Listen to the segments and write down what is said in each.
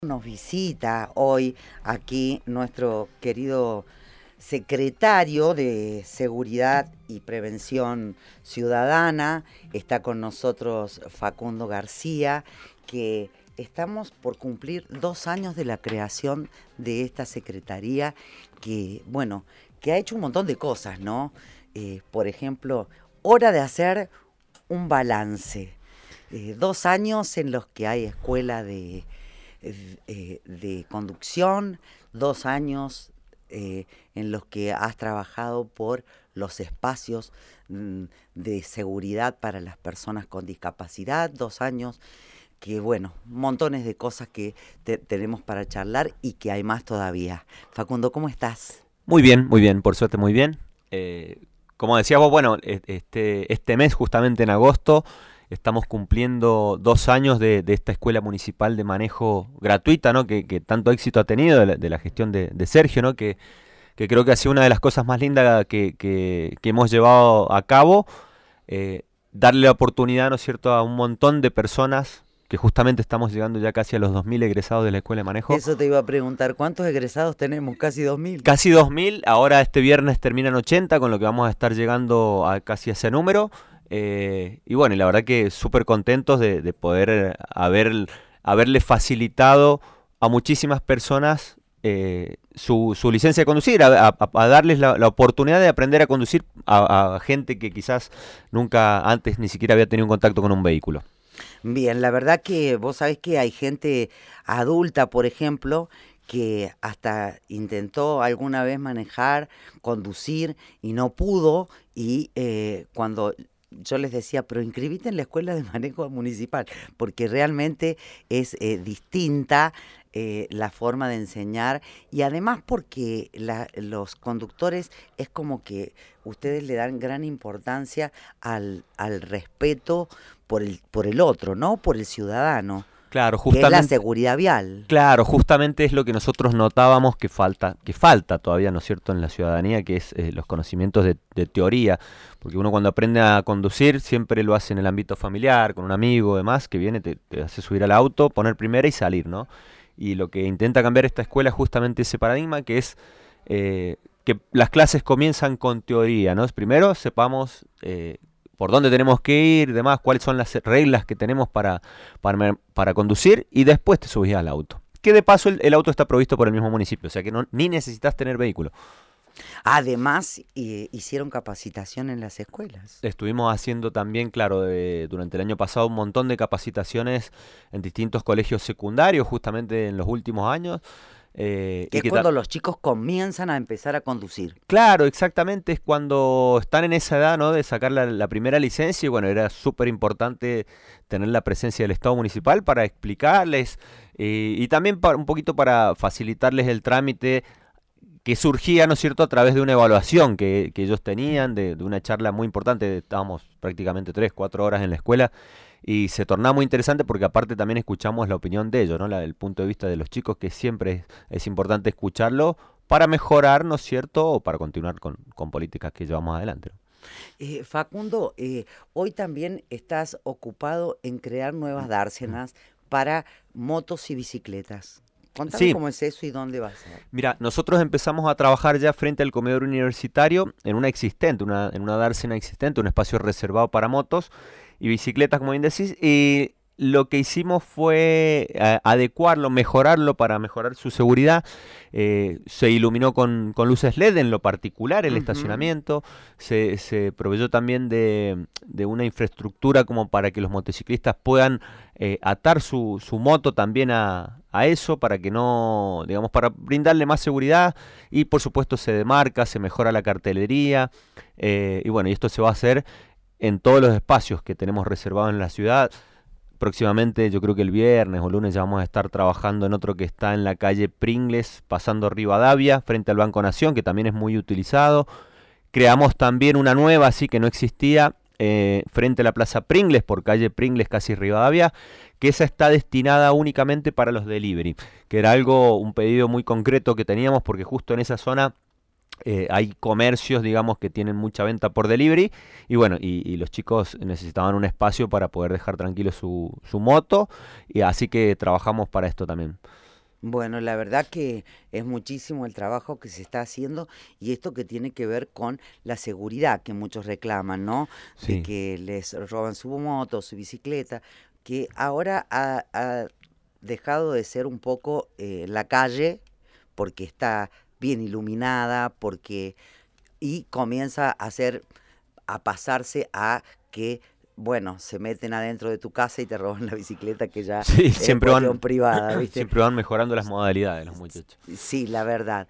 Nos visita hoy aquí nuestro querido secretario de Seguridad y Prevención Ciudadana. Está con nosotros Facundo García, que estamos por cumplir 2 años de la creación de esta secretaría que, bueno, que ha hecho un montón de cosas, ¿no? Por ejemplo, hora de hacer un balance. 2 años en los que hay escuela de conducción, 2 años en los que has trabajado por los espacios de seguridad para las personas con discapacidad, 2 años que, bueno, montones de cosas que tenemos para charlar y que hay más todavía. Facundo, ¿cómo estás? Muy bien, por suerte muy bien. Como decías vos, bueno, este mes, justamente en agosto, estamos cumpliendo 2 años de esta escuela municipal de manejo gratuita, ¿no? Que tanto éxito ha tenido de la gestión de Sergio, ¿no? Que creo que ha sido una de las cosas más lindas que hemos llevado a cabo, darle la oportunidad, ¿no es cierto?, a un montón de personas, que justamente estamos llegando ya casi a los 2000 egresados de la escuela de manejo. Eso te iba a preguntar, ¿cuántos egresados tenemos? Casi 2000. Casi 2000, ahora este viernes terminan 80, con lo que vamos a estar llegando a casi ese número. Y bueno, y la verdad que súper contentos de poder haberle facilitado a muchísimas personas su licencia de conducir, a darles la oportunidad de aprender a conducir a gente que quizás nunca antes ni siquiera había tenido un contacto con un vehículo. Bien, la verdad que vos sabés que hay gente adulta, por ejemplo, que hasta intentó alguna vez manejar, conducir y no pudo, y cuando yo les decía, pero inscribite en la escuela de manejo municipal, porque realmente es distinta la forma de enseñar, y además porque los conductores es como que ustedes le dan gran importancia al respeto por el otro, ¿no? Por el ciudadano. Claro, Que es la justamente, seguridad vial. claro, justamente es lo que nosotros notábamos que falta todavía, ¿no es cierto?, en la ciudadanía, que es los conocimientos de teoría, porque uno cuando aprende a conducir siempre lo hace en el ámbito familiar, con un amigo, demás, que viene, te hace subir al auto, poner primera y salir, ¿no? Y lo que intenta cambiar esta escuela es justamente ese paradigma, que es que las clases comienzan con teoría, ¿no? Primero sepamos por dónde tenemos que ir, demás, cuáles son las reglas que tenemos para conducir, y después te subís al auto. Que de paso el auto está provisto por el mismo municipio, o sea que ni necesitas tener vehículo. Además, hicieron capacitación en las escuelas. Estuvimos haciendo también, claro, durante el año pasado un montón de capacitaciones en distintos colegios secundarios, justamente en los últimos años. Que es cuando los chicos comienzan a empezar a conducir. Claro, exactamente, es cuando están en esa edad, ¿no?, de sacar la primera licencia, y bueno, era súper importante tener la presencia del Estado municipal para explicarles y también un poquito para facilitarles el trámite que surgía, ¿no es cierto?, a través de una evaluación que ellos tenían, de una charla muy importante. Estábamos prácticamente 3-4 horas en la escuela, y se tornaba muy interesante porque aparte también escuchamos la opinión de ellos, ¿no?, el punto de vista de los chicos, que siempre es importante escucharlo para mejorar, ¿no es cierto?, o para continuar con políticas que llevamos adelante, ¿no? Facundo, hoy también estás ocupado en crear nuevas dársenas para motos y bicicletas. Contame Sí, cómo es eso y dónde va a ser. mira, nosotros empezamos a trabajar ya frente al comedor universitario en una existente, en una dársena existente, un espacio reservado para motos y bicicletas, como bien decís, y lo que hicimos fue adecuarlo, mejorarlo para mejorar su seguridad. Se iluminó con luces LED en lo particular el estacionamiento, se proveyó también de una infraestructura como para que los motociclistas puedan atar su moto también a eso, para que no, digamos, para brindarle más seguridad, y por supuesto se demarca, se mejora la cartelería, y bueno, y esto se va a hacer en todos los espacios que tenemos reservados en la ciudad. Próximamente, yo creo que el viernes o lunes, ya vamos a estar trabajando en otro que está en la calle Pringles, pasando Rivadavia, frente al Banco Nación, que también es muy utilizado. Creamos también una nueva, así que no existía, frente a la Plaza Pringles, por calle Pringles, casi Rivadavia, que esa está destinada únicamente para los delivery, que era un pedido muy concreto que teníamos, porque justo en esa zona hay comercios, digamos, que tienen mucha venta por delivery, y bueno, y los chicos necesitaban un espacio para poder dejar tranquilo su moto, y así que trabajamos para esto también. Bueno, la verdad que es muchísimo el trabajo que se está haciendo y esto que tiene que ver con la seguridad que muchos reclaman, ¿no? De Sí. que les roban su moto, su bicicleta, que ahora ha dejado de ser un poco la calle porque está bien iluminada, porque y comienza a ser a pasarse a que, bueno, se meten adentro de tu casa y te roban la bicicleta que ya Sí, es cuestión privada, ¿viste? siempre van mejorando las modalidades los muchachos. Sí, la verdad.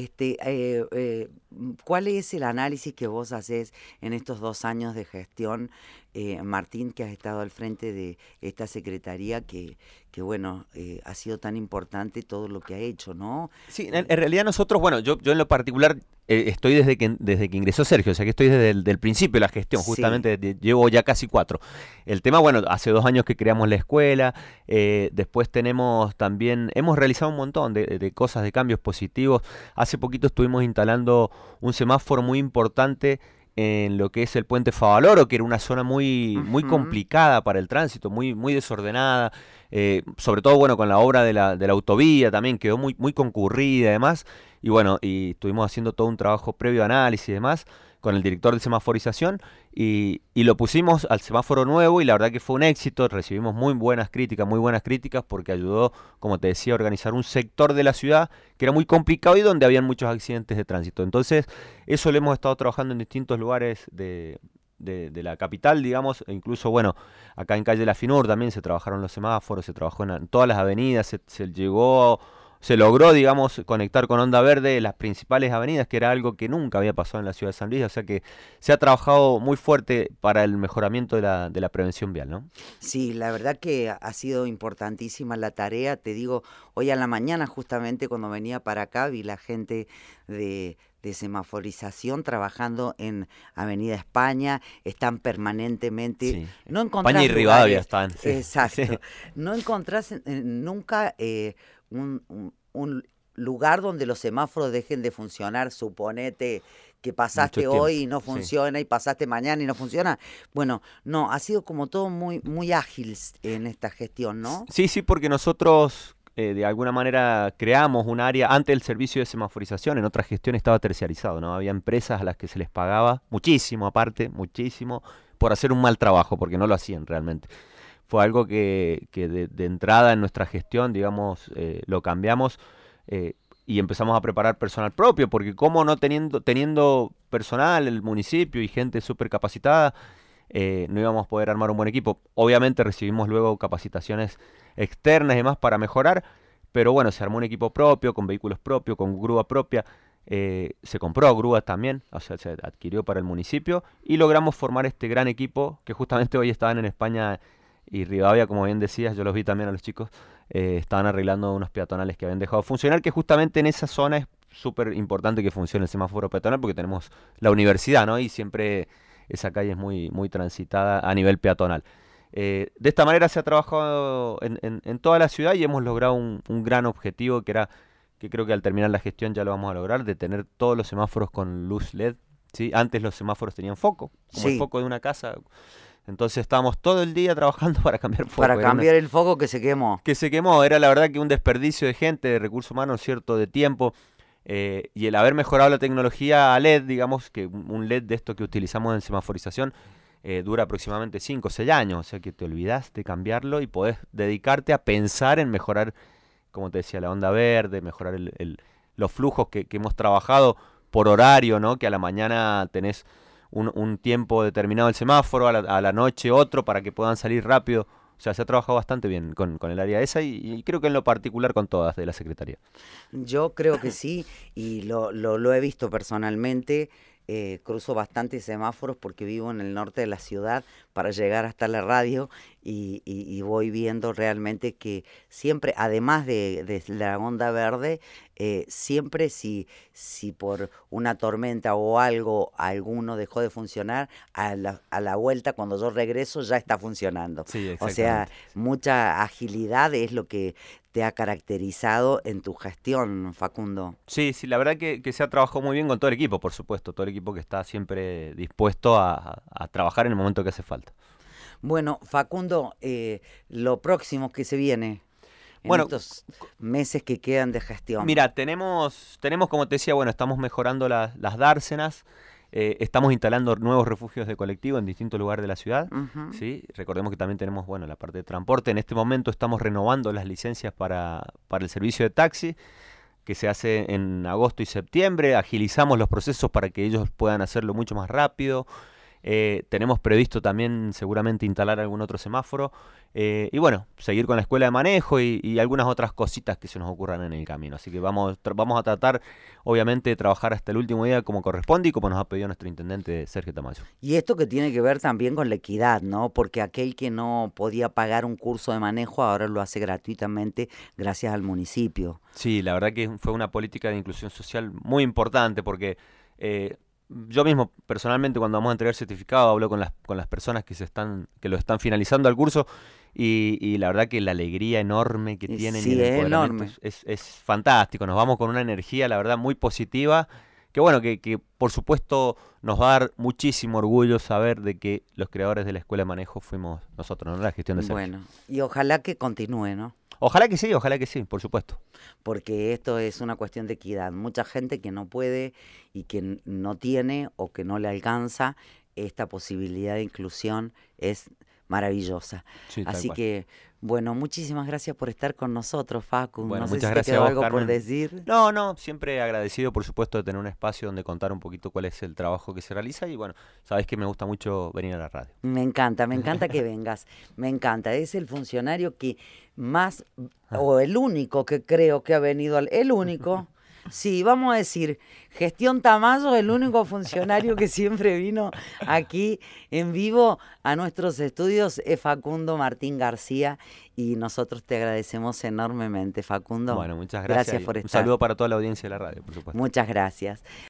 ¿Cuál es el análisis que vos haces en estos 2 años de gestión, Martín, que has estado al frente de esta secretaría que bueno, ha sido tan importante todo lo que ha hecho, ¿no? Sí, en realidad nosotros, bueno, yo en lo particular estoy desde que ingresó Sergio, o sea que estoy desde el del principio de la gestión, Sí. justamente llevo ya casi 4. El tema, bueno, hace 2 años que creamos la escuela, después tenemos también, hemos realizado un montón de cosas, de cambios positivos. Hace poquito estuvimos instalando un semáforo muy importante en lo que es el puente Favaloro, que era una zona muy Ujú. complicada para el tránsito, muy desordenada, sobre todo bueno con la obra de la autovía también quedó muy concurrida y demás, y bueno, y estuvimos haciendo todo un trabajo previo análisis y demás con el director de semaforización y lo pusimos al semáforo nuevo y la verdad que fue un éxito, recibimos muy buenas críticas porque ayudó, como te decía, a organizar un sector de la ciudad que era muy complicado y donde habían muchos accidentes de tránsito. Entonces, eso lo hemos estado trabajando en distintos lugares de la capital, digamos, e incluso, bueno, acá en Calle La Finur también se trabajaron los semáforos, se trabajó en todas las avenidas, se logró, digamos, conectar con Onda Verde las principales avenidas, que era algo que nunca había pasado en la ciudad de San Luis, o sea que se ha trabajado muy fuerte para el mejoramiento de la prevención vial, ¿no? Sí, la verdad que ha sido importantísima la tarea. Te digo, hoy a la mañana justamente cuando venía para acá vi la gente de semaforización trabajando en Avenida España, están permanentemente, Sí. no España y encontrás Rivadavia lugares, están, sí, sí, exacto, no encontrás nunca un lugar donde los semáforos dejen de funcionar, suponete que mucho pasaste hoy tiempo, y no sí. funciona y pasaste mañana y no funciona. Bueno, no, ha sido como todo muy ágil en esta gestión, ¿no? Sí, sí, porque nosotros de alguna manera creamos un área, antes el servicio de semaforización, en otra gestión estaba terciarizado, ¿no? Había empresas a las que se les pagaba muchísimo, aparte, muchísimo, por hacer un mal trabajo, porque no lo hacían realmente. Fue algo que de entrada en nuestra gestión, digamos, lo cambiamos y empezamos a preparar personal propio, porque como no teniendo personal, el municipio y gente súper capacitada, no íbamos a poder armar un buen equipo. Obviamente recibimos luego capacitaciones externas y demás para mejorar, pero bueno, se armó un equipo propio, con vehículos propios, con grúa propia. Se compró grúa también, o sea, se adquirió para el municipio y logramos formar este gran equipo que justamente hoy estaban en España y Rivadavia, como bien decías, yo los vi también a los chicos, estaban arreglando unos peatonales que habían dejado funcionar, que justamente en esa zona es súper importante que funcione el semáforo peatonal porque tenemos la universidad, ¿no? Y siempre esa calle es muy transitada a nivel peatonal. De esta manera se ha trabajado en toda la ciudad y hemos logrado un gran objetivo que era, que creo que al terminar la gestión ya lo vamos a lograr, de tener todos los semáforos con luz LED. ¿Sí? Antes los semáforos tenían foco, como el Sí, foco de una casa. Entonces estábamos todo el día trabajando para cambiar para foco. cambiar el foco que se quemó. Que se quemó, era la verdad que un desperdicio de gente, de recursos humanos, cierto, de tiempo. Y el haber mejorado la tecnología a LED, digamos, que un LED de esto que utilizamos en semaforización, dura aproximadamente 5 o 6 años, o sea que te olvidas de cambiarlo y podés dedicarte a pensar en mejorar, como te decía, la onda verde, mejorar los flujos que hemos trabajado por horario, ¿no? Que a la mañana tenés un tiempo determinado el semáforo, a la noche otro, para que puedan salir rápido. O sea, se ha trabajado bastante bien con el área esa y creo que en lo particular con todas de la Secretaría. Yo creo que sí, y lo he visto personalmente. Cruzo bastantes semáforos porque vivo en el norte de la ciudad para llegar hasta la radio y voy viendo realmente que siempre, además de la onda verde, siempre si por una tormenta o algo alguno dejó de funcionar, a la vuelta cuando yo regreso ya está funcionando. Sí, O sea, exactamente. mucha agilidad es lo que te ha caracterizado en tu gestión, Facundo. Sí, sí, la verdad que se ha trabajado muy bien con todo el equipo, por supuesto, todo el equipo que está siempre dispuesto a trabajar en el momento que hace falta. Bueno, Facundo, lo próximo que se viene. en Bueno, estos meses que quedan de gestión? mira, tenemos, como te decía, bueno, estamos mejorando las dársenas, estamos instalando nuevos refugios de colectivo en distintos lugares de la ciudad, Ujú. ¿sí? Recordemos que también tenemos, bueno, la parte de transporte. En este momento estamos renovando las licencias para el servicio de taxi, que se hace en agosto y septiembre. Agilizamos los procesos para que ellos puedan hacerlo mucho más rápido. Tenemos previsto también seguramente instalar algún otro semáforo. Y bueno, seguir con la escuela de manejo y algunas otras cositas que se nos ocurran en el camino. Así que vamos a tratar, obviamente, de trabajar hasta el último día como corresponde y como nos ha pedido nuestro intendente Sergio Tamayo. Y esto que tiene que ver también con la equidad, ¿no? Porque aquel que no podía pagar un curso de manejo ahora lo hace gratuitamente gracias al municipio. Sí, la verdad que fue una política de inclusión social muy importante porque yo mismo personalmente cuando vamos a entregar certificado hablo con las personas que lo están finalizando al curso y la verdad que la alegría enorme que tienen y Sí, el es empoderamiento enorme. es fantástico. Nos vamos con una energía, la verdad, muy positiva. Que bueno, que por supuesto nos va a dar muchísimo orgullo saber de que los creadores de la escuela de manejo fuimos nosotros, ¿no? La gestión de Sergio. Bueno, y ojalá que continúe, ¿no? Ojalá que sí, por supuesto. Porque esto es una cuestión de equidad. Mucha gente que no puede y que no tiene o que no le alcanza esta posibilidad de inclusión es maravillosa. Sí, tal Así cual. que, bueno, muchísimas gracias por estar con nosotros, Facu. Bueno, No sé muchas si te gracias a quedó vos, algo por Carmen. decir. No, no, siempre agradecido, por supuesto, de tener un espacio donde contar un poquito cuál es el trabajo que se realiza y bueno, sabés que me gusta mucho venir a la radio. Me encanta que vengas, me encanta. Es el funcionario que más, o el único que creo que ha venido, el único, sí, vamos a decir, Gestión Tamayo, el único funcionario que siempre vino aquí en vivo a nuestros estudios es Facundo Martín García y nosotros te agradecemos enormemente, Facundo. Bueno, muchas gracias Gracias y por un estar. saludo para toda la audiencia de la radio, por supuesto. Muchas gracias.